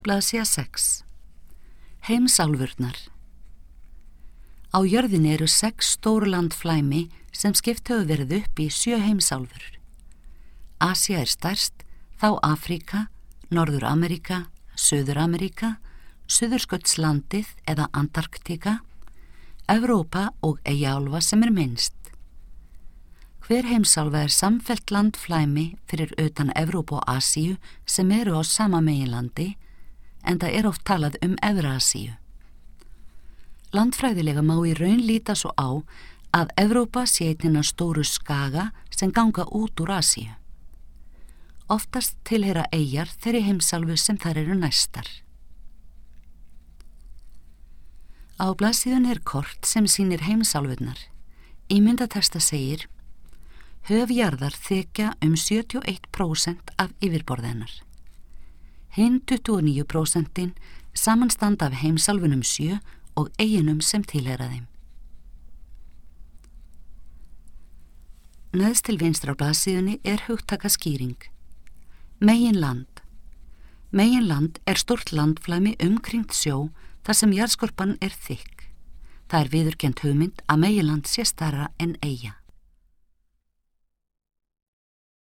Blaðsíða 6. Heimsálfurnar. Á jörðinni eru 6 stóru landflæmi sem skipt hefur verið upp í 7 heimsálfur. Asía er stærst, þá Afríka, Norður-Ameríka, Suður-Ameríka, Suðurskautslandið eða Antarktika, Evrópa og Eyjaálfa sem er minnst. Hver heimsálfa er samfellt landflæmi fyrir utan Evrópu og Asíu sem eru á sama meginlandi, en það er oft talað Evrasíu. Landfræðilega má í raun líta svo á að Evrópa sé einn hinna stóru skaga sem ganga út úr Asíu. Oftast tilheyra eyjar þeirri heimsálfu sem þær eru næstar. Á blaðsíðunni er kort sem sýnir heimsálfurnar. Í myndatexta segir: höf jarðar þekja 71% af yfirborði hennar. Hinn 29% samanstanda af heimsálfunum 7 og eyjunum sem tilheyra þeim. Neðst til vinstra á blaðsíðunni er hugtakaskýring. Meginland. Meginland er stórt landflæmi umkringt sjó þar sem jarðskorpan er þykk. Það er viðurkennd hugmynd að meginland sé stærra en eyja.